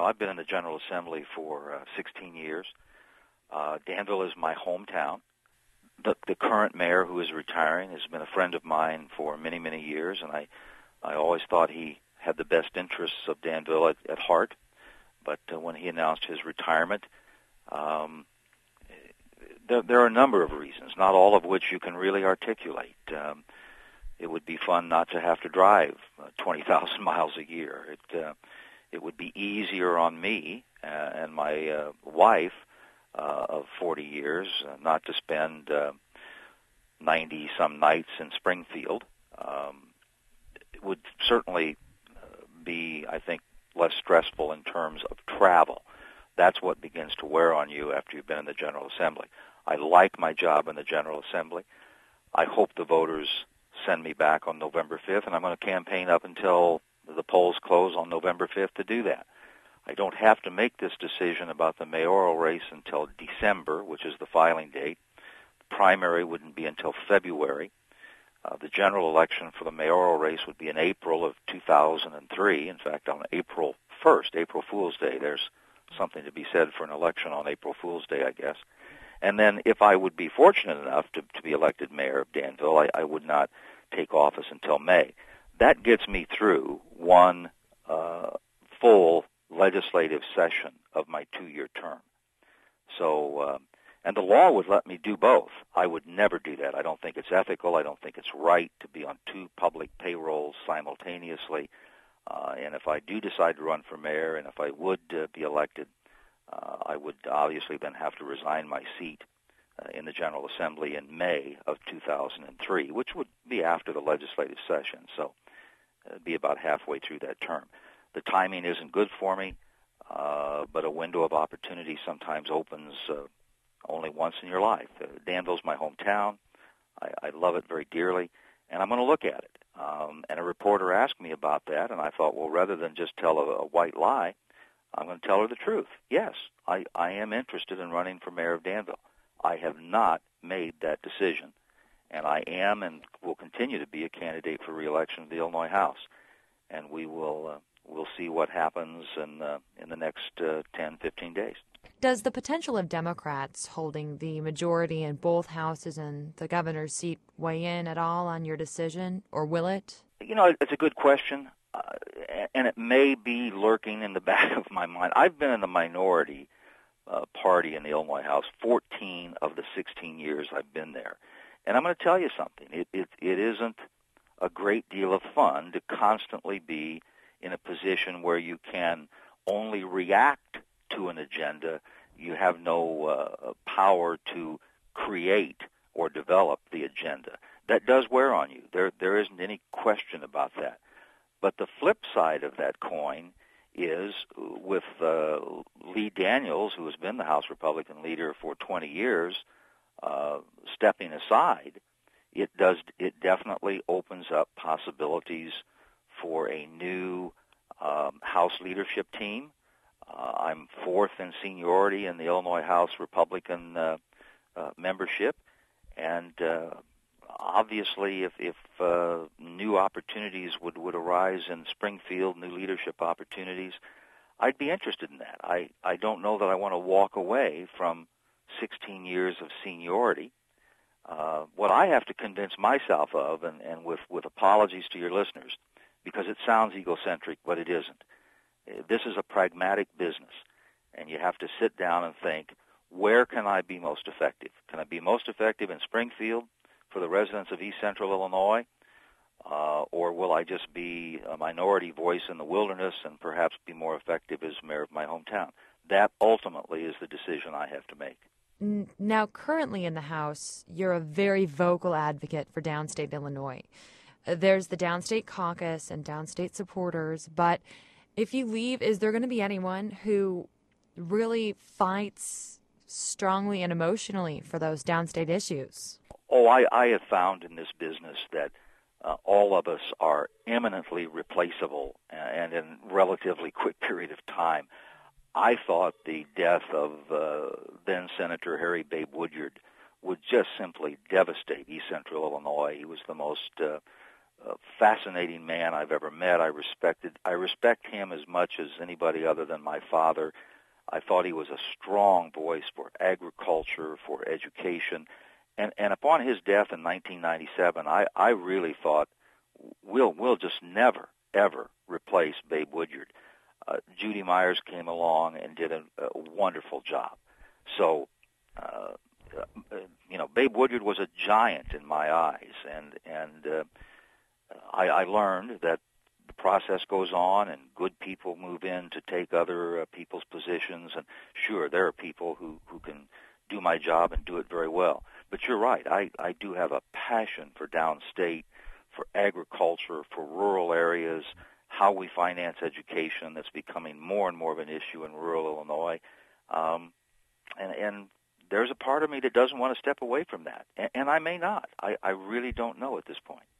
I've been in the General Assembly for 16 years. Danville is my hometown. The current mayor, who is retiring, has been a friend of mine for many, many years, and I always thought he had the best interests of Danville at heart. But when he announced his retirement, there are a number of reasons, not all of which you can really articulate. It would be fun not to have to drive 20,000 miles a year. It would be easier on me and my wife of 40 years not to spend 90-some nights in Springfield. It would certainly be, I think, less stressful in terms of travel. That's what begins to wear on you after you've been in the General Assembly. I like my job in the General Assembly. I hope the voters send me back on November 5th, and I'm going to campaign up until the polls close on November 5th to do that. I don't have to make this decision about the mayoral race until December, which is the filing date. The primary wouldn't be until February. The general election for the mayoral race would be in April of 2003. In fact, on April 1st, April Fool's Day, there's something to be said for an election on April Fool's Day, I guess. And then if I would be fortunate enough to be elected mayor of Danville, I would not take office until May. That gets me through one full legislative session of my 2-year term. So, and the law would let me do both. I would never do that. I don't think it's ethical. I don't think it's right to be on 2 public payrolls simultaneously. And if I do decide to run for mayor, and if I would be elected, I would obviously then have to resign my seat in the General Assembly in May of 2003, which would be after the legislative session. So it'd be about halfway through that term. The timing isn't good for me, but a window of opportunity sometimes opens only once in your life. Danville's my hometown. I love it very dearly, and I'm going to look at it. And a reporter asked me about that, and I thought, well, rather than just tell a white lie, I'm going to tell her the truth. Yes, I am interested in running for mayor of Danville. I have not made that decision, and I am and will continue to be a candidate for re-election to the Illinois House. And we'll see what happens in the next 10, 15 days. Does the potential of Democrats holding the majority in both houses and the governor's seat weigh in at all on your decision, or will it? It's a good question, and it may be lurking in the back of my mind. I've been in the minority party in the Illinois House 14 of the 16 years I've been there. And I'm going to tell you something. It isn't a great deal of fun to constantly be in a position where you can only react to an agenda. You have no power to create or develop the agenda. That does wear on you. There isn't any question about that. But the flip side of that coin is with Lee Daniels, who has been the House Republican leader for 20 years, stepping aside, it definitely opens up possibilities for a new House leadership team. I'm 4th in seniority in the Illinois House Republican membership, and obviously if new opportunities would arise in Springfield, new leadership opportunities, I'd be interested in that. I don't know that I want to walk away from 16 years of seniority. What I have to convince myself of, and with apologies to your listeners, because it sounds egocentric, but it isn't. This is a pragmatic business, and you have to sit down and think, where can I be most effective? Can I be most effective in Springfield for the residents of East Central Illinois, or will I just be a minority voice in the wilderness and perhaps be more effective as mayor of my hometown? That ultimately is the decision I have to make. Now, currently in the House, you're a very vocal advocate for downstate Illinois. There's the Downstate Caucus and downstate supporters, but if you leave, is there going to be anyone who really fights strongly and emotionally for those downstate issues? Oh, I have found in this business that all of us are eminently replaceable and in a relatively quick period of time. I thought the death of then-Senator Harry Babe Woodyard would just simply devastate East Central Illinois. He was the most fascinating man I've ever met. I respect him as much as anybody other than my father. I thought he was a strong voice for agriculture, for education. And upon his death in 1997, I really thought we'll just never, ever replace Babe Woodyard. Judy Myers came along and did a wonderful job. So, Babe Woodyard was a giant in my eyes, and I learned that the process goes on, and good people move in to take other people's positions. And sure, there are people who can do my job and do it very well. But you're right. I do have a passion for downstate, for agriculture, for rural areas, how we finance education that's becoming more and more of an issue in rural Illinois. And there's a part of me that doesn't want to step away from that. And I may not. I really don't know at this point.